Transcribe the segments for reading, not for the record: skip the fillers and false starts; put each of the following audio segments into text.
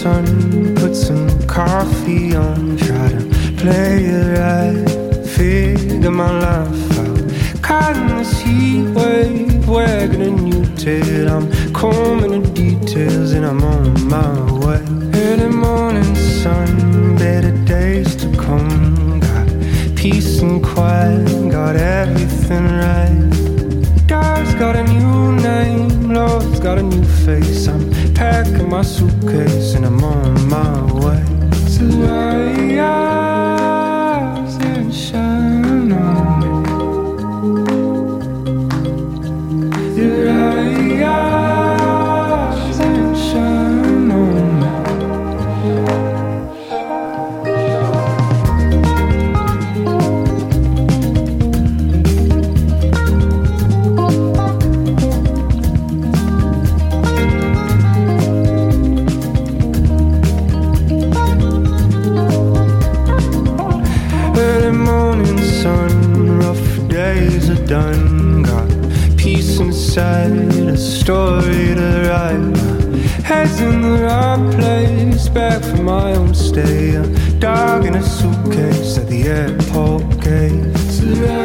sun, put some coffee on, try to play it right, figure my life out. Caught in this heat wave, wagging a new tail. I'm combing the details and I'm on my way. Early morning sun, better days to come. Got peace and quiet, got everything right. God's got a new name, Lord's got a new face. I'm packing my suitcase and I'm on my way to rise and shine on me. To rise and shine on me. Done, got peace inside, a story to write. Head's in the right place, back from my home stay. A dog in a suitcase at the airport gate. To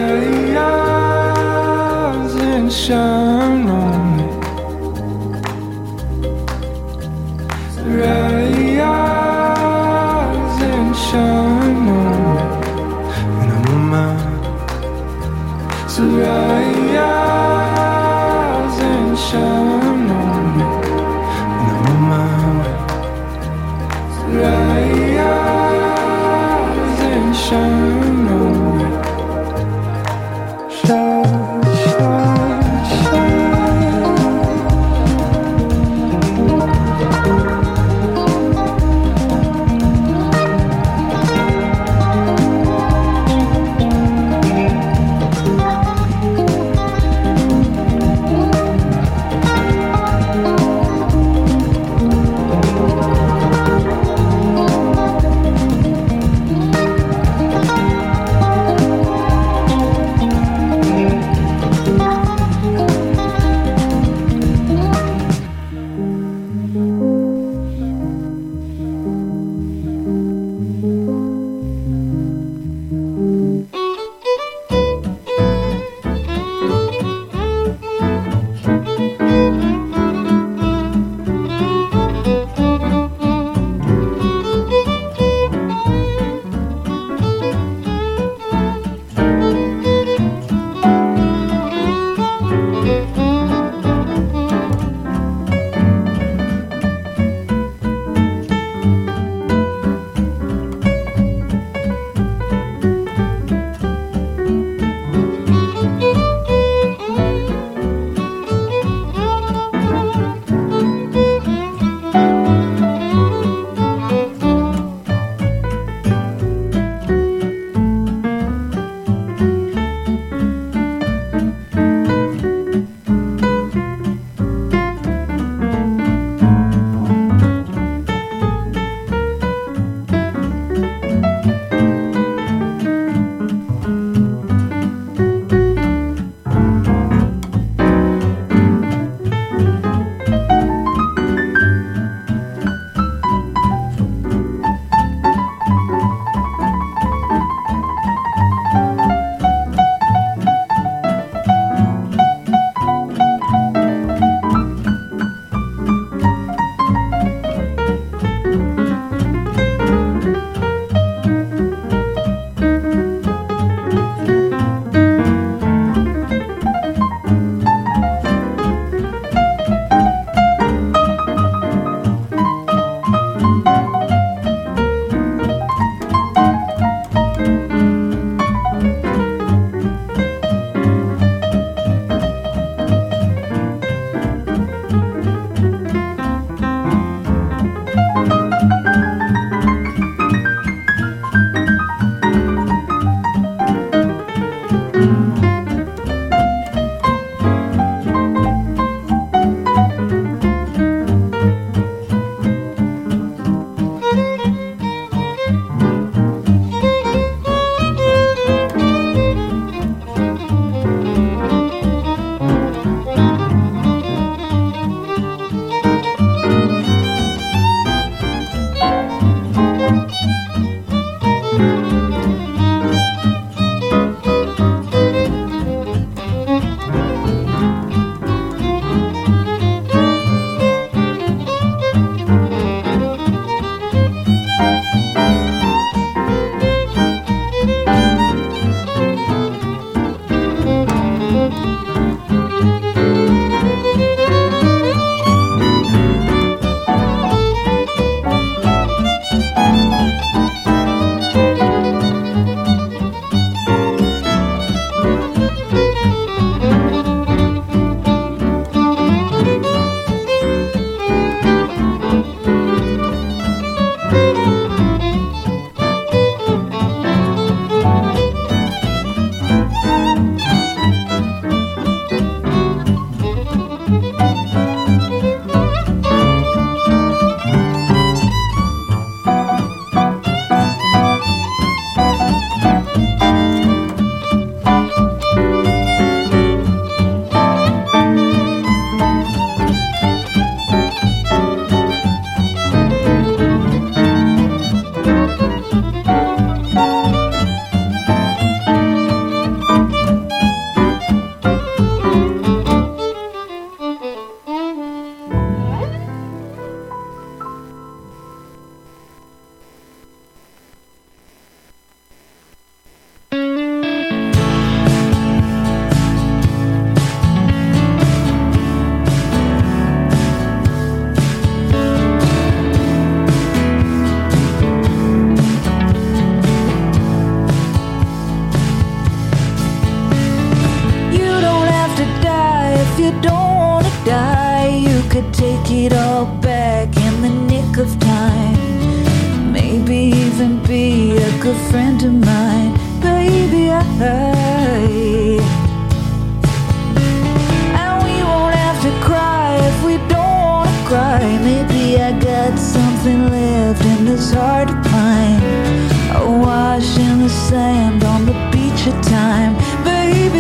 rise and shine on me. To rise and shine on me. And I'm on my to rise and shine on me. And I'm on my way. To rise and shine on me. Shine, shine, shine. die, you could take it all back in the nick of time. Maybe even be a good friend of mine, baby. And we won't have to cry if we don't wanna cry. Maybe I got something left in this heart of mine. Awash in the sand on the beach of time, baby.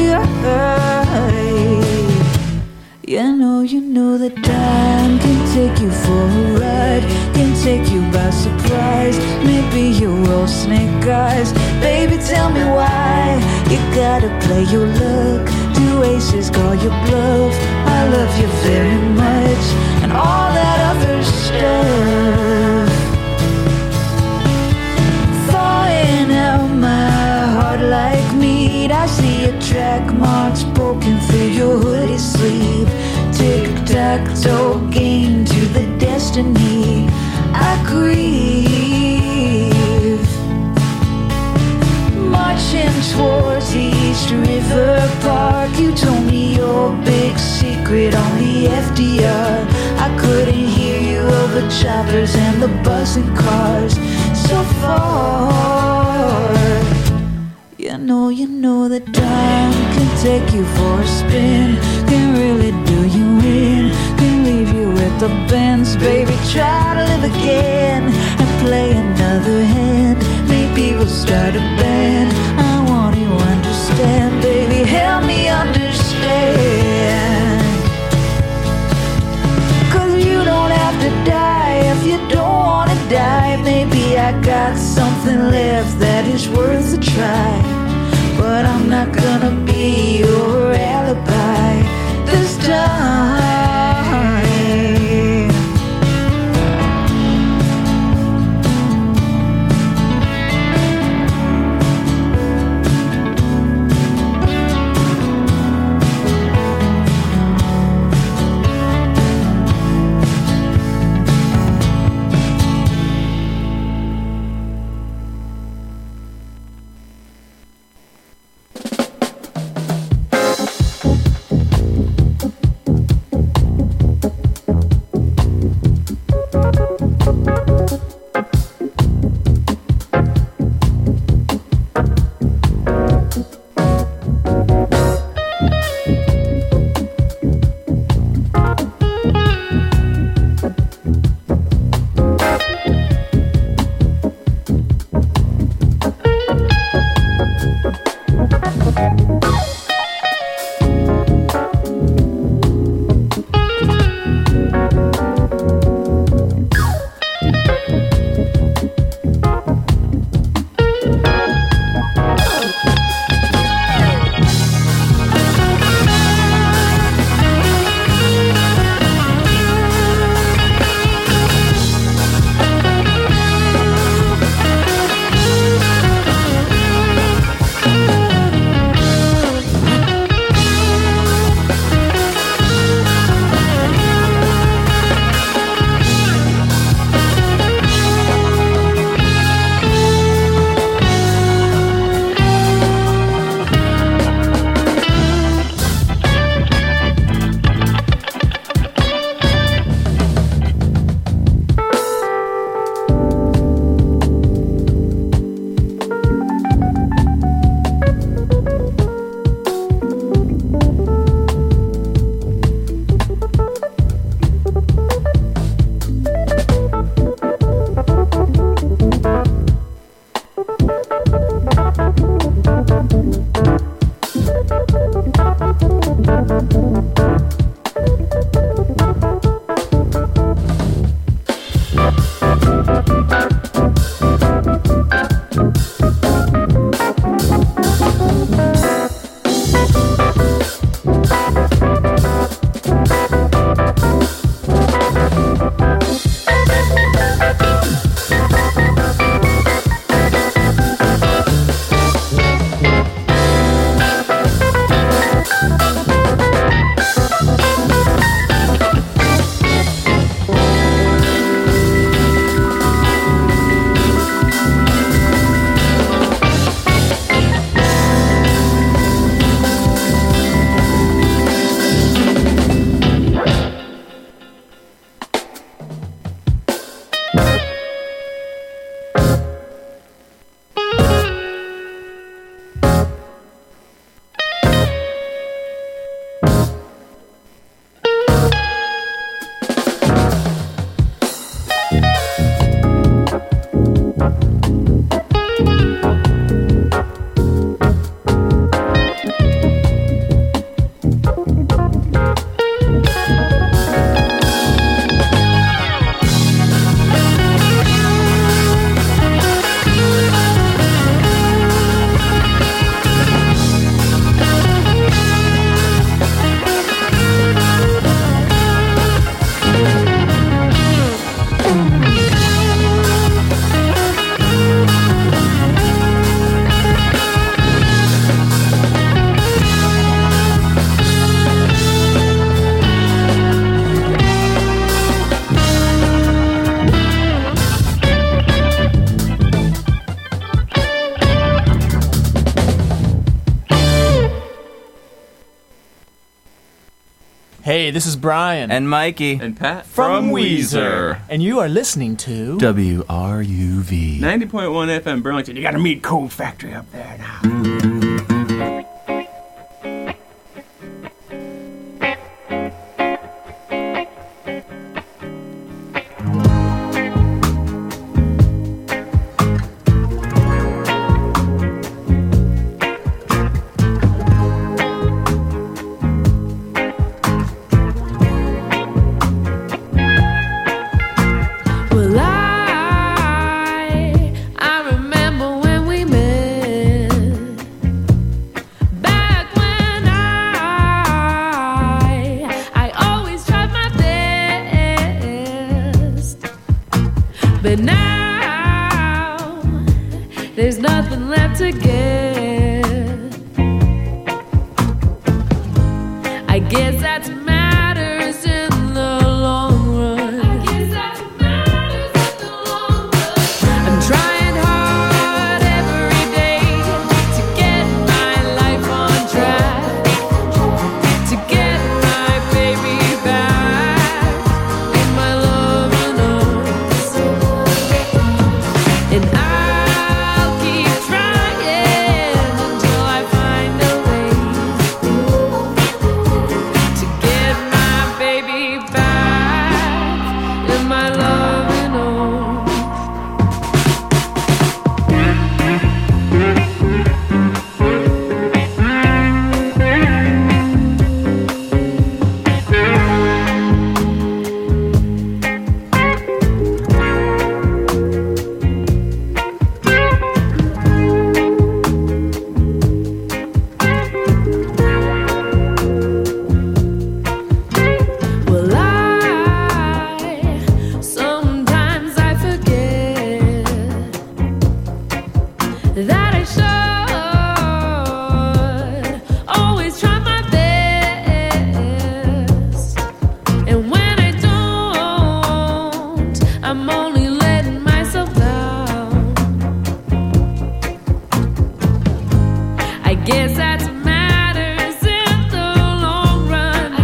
You know that time can take you for a ride, can take you by surprise. Maybe you're all snake eyes, baby, tell me why you gotta play your luck. Two aces call your bluff. I love you very much, and all that other stuff. Thawing out my heart like meat. I see your track marks poking through your hoodie sleeve. Tic-tac-toe game to the destiny I grieve. Marching towards the East River Park, you told me your big secret on the FDR. I couldn't hear you over choppers and the buzzing cars so far. You know that time can take you for a spin, can really do you in, can leave you with the bends. Baby, try to live again and play another hand. Maybe we'll start a band. I want you to understand, baby, help me understand. 'Cause you don't have to die if you don't wanna die. Maybe I got something left that is worth a try, but I'm not gonna be your alibi this time. Hey, this is Brian. And Mikey. And Pat. From Weezer. And you are listening to WRUV 90.1 FM Burlington. You gotta meet Cold Factory up there now. But now there's nothing left to give. I guess that's matters in the long run. I'm trying hard every day to get my life on track, to get my baby back in my loving arms. And I'll keep trying until I find a way to get my baby back in my loving arms. Well, sometimes I forget that I should always try my best. And when I don't, I'm only letting myself down. I guess that's matters in the long run.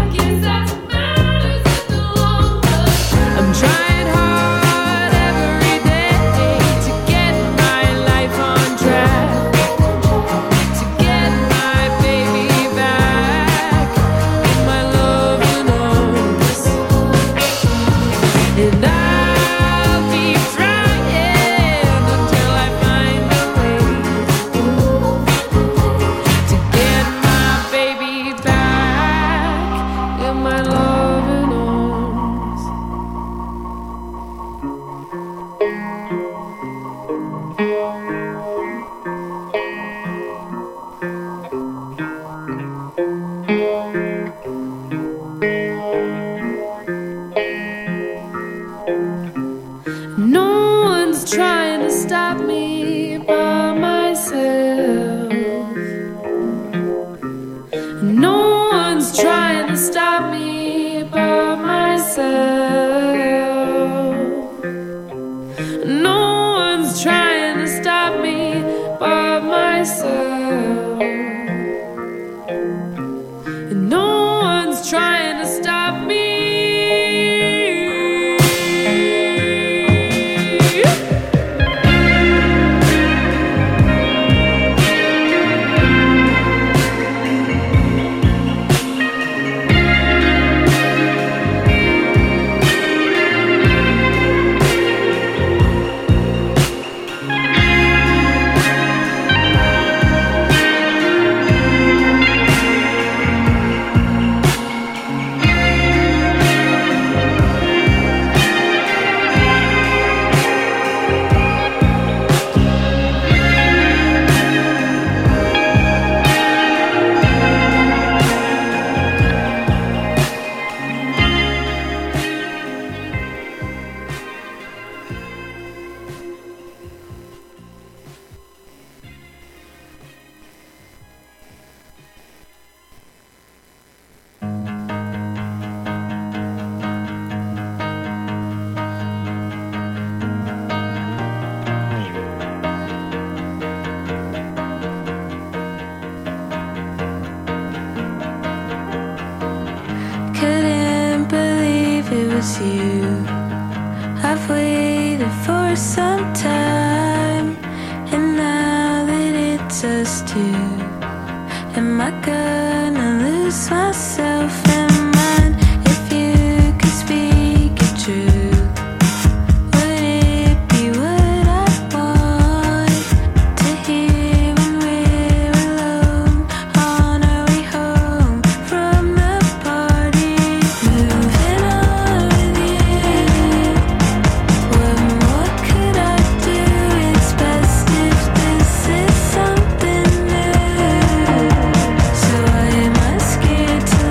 I'm trying hard every day to get my life on track, to get my baby back in my loving arms. And I'll keep trying until I find a way to get my baby back in my loving arms. No one's trying to stop me by myself. No one's trying to stop me by myself. No one's trying to stop me by myself. No one's trying to stop me. was you. I've waited for some time, and now that it's us two, am I gonna lose myself in mine? If you could speak it true, would it be what I want to hear when we're alone on our way home from the party? Moving on with you. What more could I do? It's best if this is something new. So why am I scared to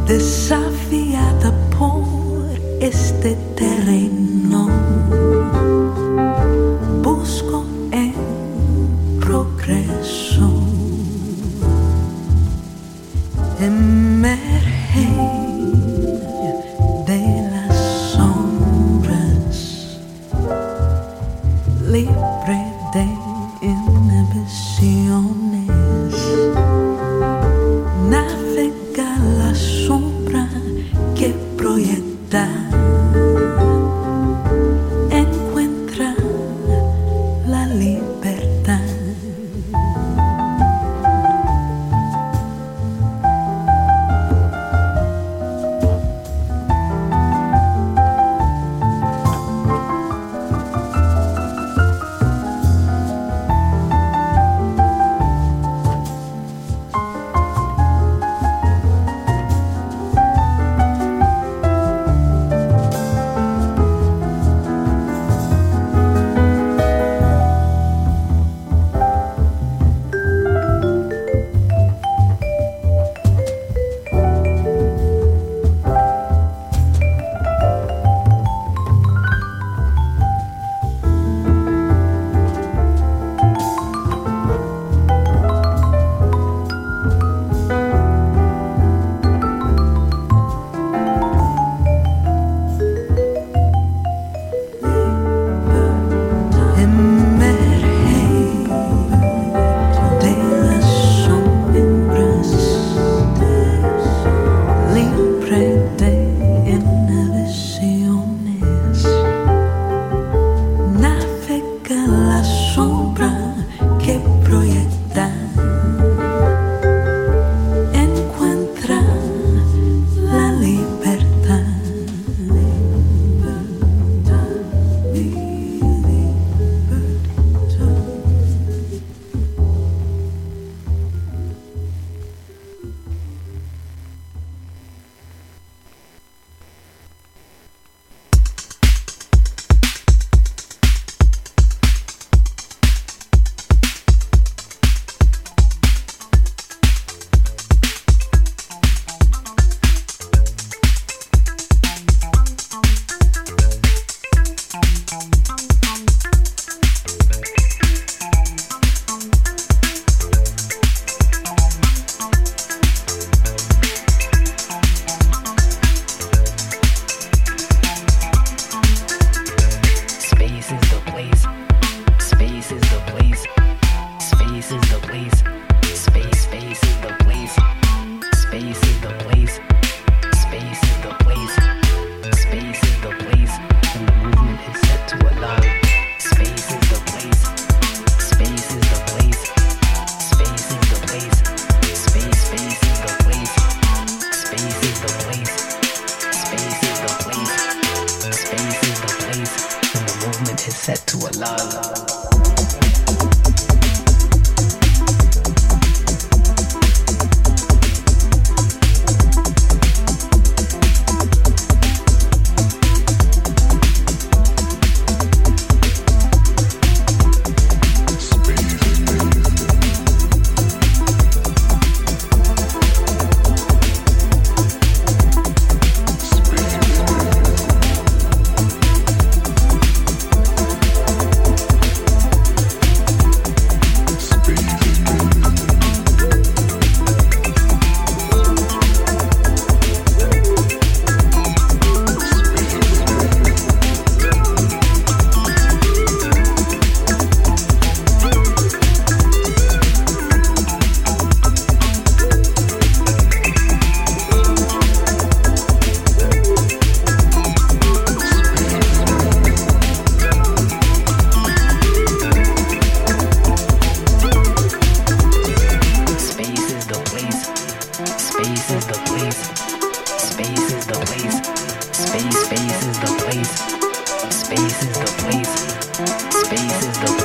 desafiada por este terreno. Busco el progreso. Emerge de las sombras, libre de inhibiciones. Navega la sombra que proyecta. Encuentra la libertad.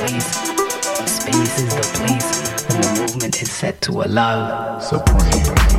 Space is the place, and the movement is set to a love supreme.